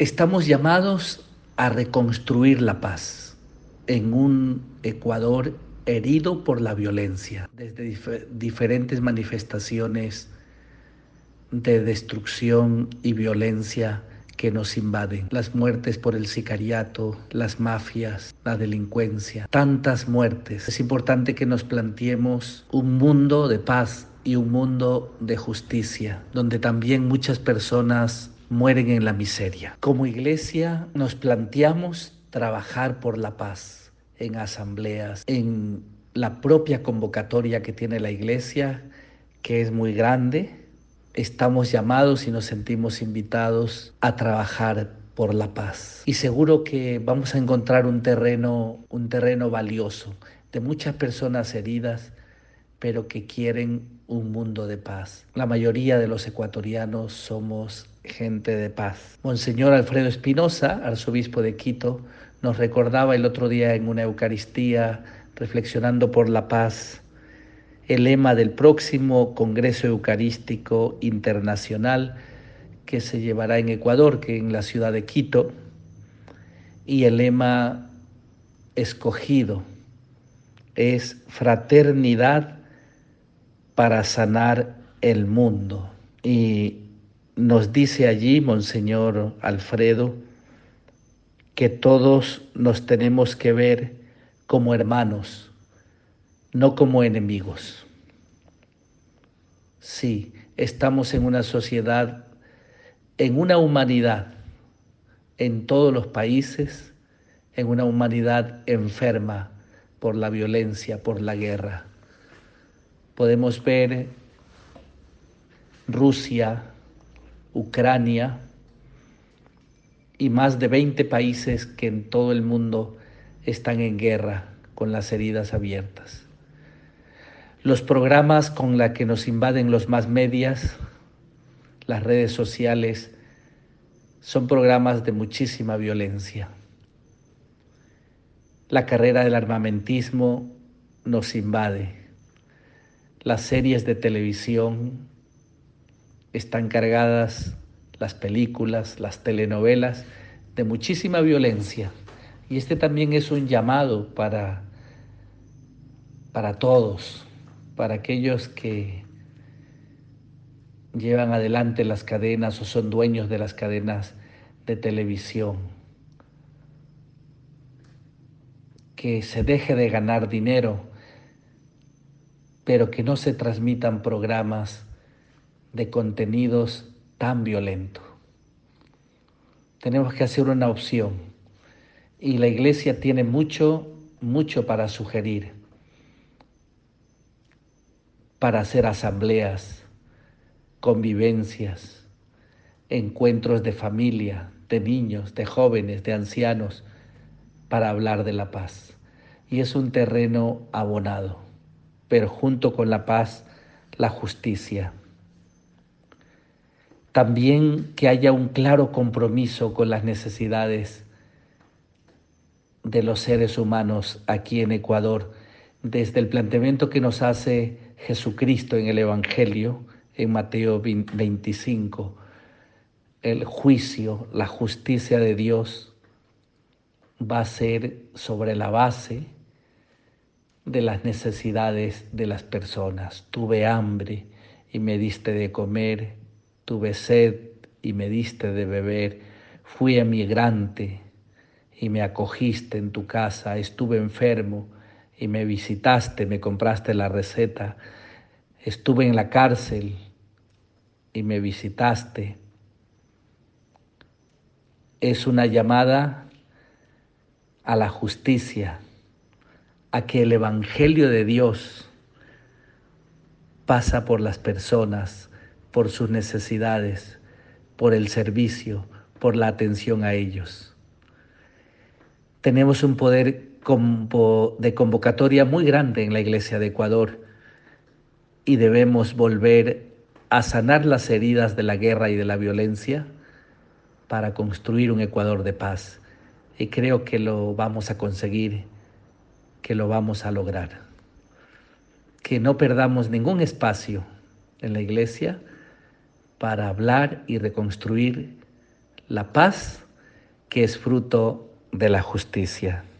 Estamos llamados a reconstruir la paz en un Ecuador herido por la violencia, desde diferentes manifestaciones de destrucción y violencia que nos invaden. Las muertes por el sicariato, las mafias, la delincuencia, tantas muertes. Es importante que nos planteemos un mundo de paz y un mundo de justicia, donde también muchas personas mueren en la miseria. Como iglesia nos planteamos trabajar por la paz en asambleas, en la propia convocatoria que tiene la iglesia, que es muy grande. Estamos llamados y nos sentimos invitados a trabajar por la paz. Y seguro que vamos a encontrar un terreno valioso de muchas personas heridas, pero que quieren un mundo de paz. La mayoría de los ecuatorianos somos gente de paz. Monseñor Alfredo Espinosa, arzobispo de Quito, nos recordaba el otro día en una Eucaristía, reflexionando por la paz, el lema del próximo Congreso Eucarístico Internacional que se llevará en Ecuador, que en la ciudad de Quito, y el lema escogido es fraternidad para sanar el mundo. Y nos dice allí Monseñor Alfredo que todos nos tenemos que ver como hermanos, no como enemigos. Sí, estamos en una sociedad, en una humanidad, en todos los países, en una humanidad enferma por la violencia, por la guerra. Podemos ver Rusia, Ucrania y más de 20 países que en todo el mundo están en guerra con las heridas abiertas. Los programas con los que nos invaden los más medias, las redes sociales, son programas de muchísima violencia. La carrera del armamentismo nos invade. Las series de televisión están cargadas, las películas, las telenovelas, de muchísima violencia. Y este también es un llamado para todos, para aquellos que llevan adelante las cadenas o son dueños de las cadenas de televisión. Que se deje de ganar dinero, pero que no se transmitan programas de contenidos tan violentos. Tenemos que hacer una opción y la iglesia tiene mucho para sugerir, para hacer asambleas, convivencias, encuentros de familia, de niños, de jóvenes, de ancianos, para hablar de la paz. Y es un terreno abonado, pero junto con la paz, la justicia. También que haya un claro compromiso con las necesidades de los seres humanos aquí en Ecuador, desde el planteamiento que nos hace Jesucristo en el Evangelio, en Mateo 25, el juicio, la justicia de Dios va a ser sobre la base de las necesidades de las personas. Tuve hambre y me diste de comer, tuve sed y me diste de beber, fui emigrante y me acogiste en tu casa, estuve enfermo y me visitaste, me compraste la receta, estuve en la cárcel y me visitaste. Es una llamada a la justicia, a que el Evangelio de Dios pasa por las personas, por sus necesidades, por el servicio, por la atención a ellos. Tenemos un poder de convocatoria muy grande en la Iglesia de Ecuador y debemos volver a sanar las heridas de la guerra y de la violencia para construir un Ecuador de paz. Y creo que lo vamos a conseguir, que lo vamos a lograr. Que no perdamos ningún espacio en la Iglesia para hablar y reconstruir la paz que es fruto de la justicia.